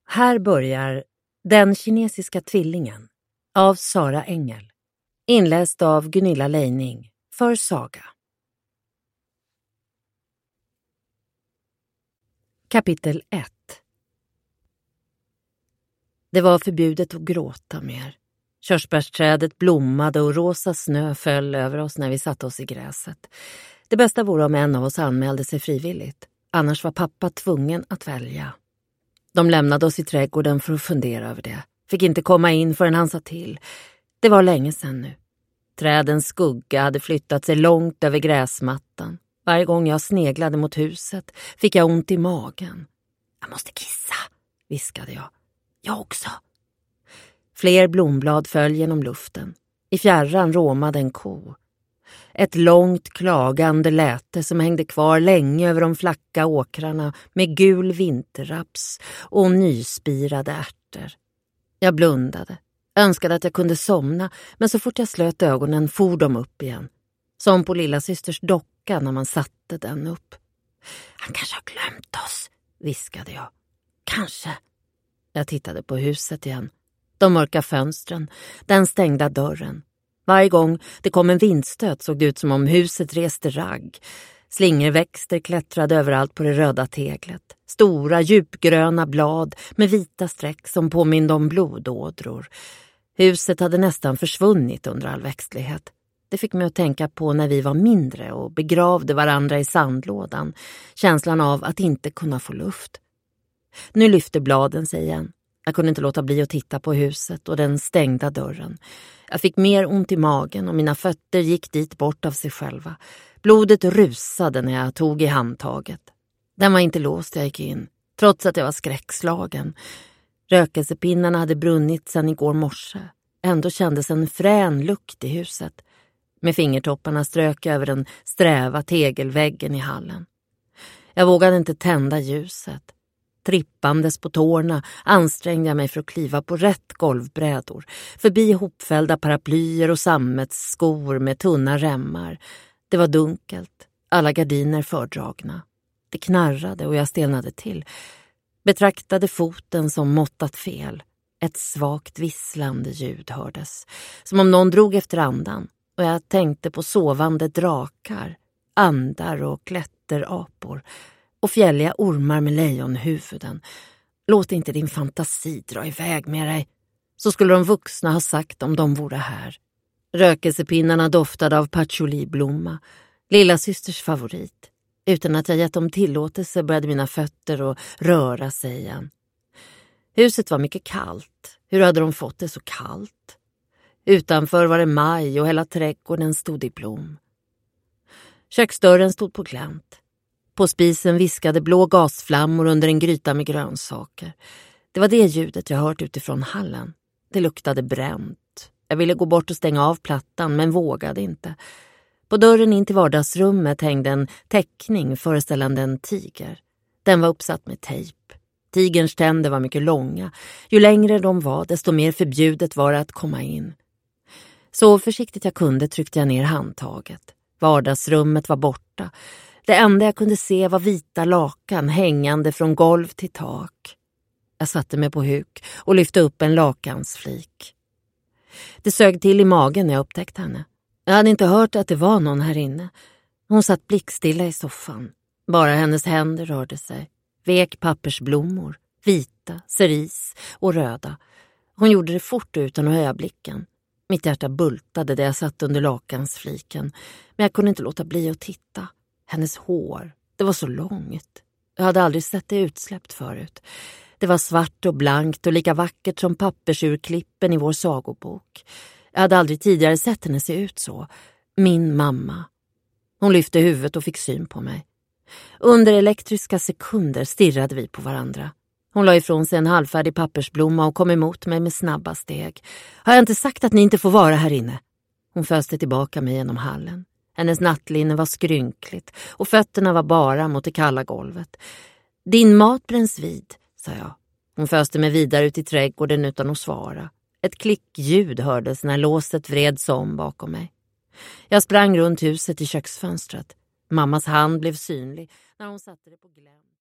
Här börjar Den kinesiska tvillingen av Sara Engel. Inläst av Gunilla Leining för Saga. Kapitel 1. Det var förbjudet att gråta mer. Körsbärsträdet blommade och rosa snö föll över oss när vi satte oss i gräset. Det bästa vore om en av oss anmälde sig frivilligt. Annars var pappa tvungen att välja. De lämnade oss i trädgården för att fundera över det. Fick inte komma in förrän han sa till. Det var länge sedan nu. Trädens skugga hade flyttat sig långt över gräsmattan. Varje gång jag sneglade mot huset fick jag ont i magen. Jag måste kissa, viskade jag. Jag också. Fler blomblad föll genom luften. I fjärran råmade en ko. Ett långt klagande läte som hängde kvar länge över de flacka åkrarna med gul vinterraps och nyspirade ärtor. Jag blundade. Önskade att jag kunde somna, men så fort jag slöt ögonen for de upp igen. Som på lilla systers docka när man satte den upp. Han kanske har glömt oss, viskade jag. Kanske. Jag tittade på huset igen. De mörka fönstren, den stängda dörren. Varje gång det kom en vindstöt såg det ut som om huset reste ragg. Slingerväxter klättrade överallt på det röda teglet. Stora djupgröna blad med vita streck som påminde om blodådror. Huset hade nästan försvunnit under all växtlighet. Det fick mig att tänka på när vi var mindre och begravde varandra i sandlådan. Känslan av att inte kunna få luft. Nu lyfte bladen sig igen. Jag kunde inte låta bli att titta på huset och den stängda dörren. Jag fick mer ont i magen och mina fötter gick dit bort av sig själva. Blodet rusade när jag tog i handtaget. Den var inte låst jag gick in, trots att jag var skräckslagen. Rökelsepinnarna hade brunnit sedan igår morse. Ändå kändes en frän lukt i huset. Med fingertopparna strök över den sträva tegelväggen i hallen. Jag vågade inte tända ljuset. Trippandes på tårna ansträngde jag mig för att kliva på rätt golvbrädor. Förbi hopfällda paraplyer och sammetsskor med tunna remmar. Det var dunkelt, alla gardiner fördragna. Det knarrade och jag stelnade till. Betraktade foten som måttat fel. Ett svagt visslande ljud hördes. Som om någon drog efter andan. Och jag tänkte på sovande drakar, andar och klätterapor. Och fjälliga ormar med lejonhuvuden. Låt inte din fantasi dra iväg med dig. Så skulle de vuxna ha sagt om de vore här. Rökelsepinnarna doftade av patchouli-blomma. Lilla systers favorit. Utan att jag gett dem tillåtelse började mina fötter att röra sig igen. Huset var mycket kallt. Hur hade de fått det så kallt? Utanför var det maj och hela trädgården stod i blom. Köksdörren stod på glänt. På spisen viskade blå gasflammor under en gryta med grönsaker. Det var det ljudet jag hört utifrån hallen. Det luktade bränt. Jag ville gå bort och stänga av plattan men vågade inte. På dörren in till vardagsrummet hängde en teckning föreställande en tiger. Den var uppsatt med tejp. Tigerns tänder var mycket långa. Ju längre de var desto mer förbjudet var det att komma in. Så försiktigt jag kunde tryckte jag ner handtaget. Vardagsrummet var borta. Det enda jag kunde se var vita lakan hängande från golv till tak. Jag satte mig på huk och lyfte upp en lakansflik. Det sög till i magen när jag upptäckte henne. Jag hade inte hört att det var någon här inne. Hon satt blickstilla i soffan. Bara hennes händer rörde sig. Vek pappersblommor, vita, cerise och röda. Hon gjorde det fort utan att höja blicken. Mitt hjärta bultade där jag satt under lakansfliken. Men jag kunde inte låta bli att titta. Hennes hår, det var så långt. Jag hade aldrig sett det utsläppt förut. Det var svart och blankt och lika vackert som pappersurklippen i vår sagobok. Jag hade aldrig tidigare sett henne se ut så. Min mamma. Hon lyfte huvudet och fick syn på mig. Under elektriska sekunder stirrade vi på varandra. Hon la ifrån sig en halvfärdig pappersblomma och kom emot mig med snabba steg. Har jag inte sagt att ni inte får vara här inne? Hon föste tillbaka mig genom hallen. Hennes nattlinne var skrynkligt och fötterna var bara mot det kalla golvet. Din mat bränns vid, sa jag. Hon föste mig vidare ut i trädgården utan att svara. Ett klickljud hördes när låset vreds om bakom mig. Jag sprang runt huset i köksfönstret. Mammas hand blev synlig när hon satte det på glänt.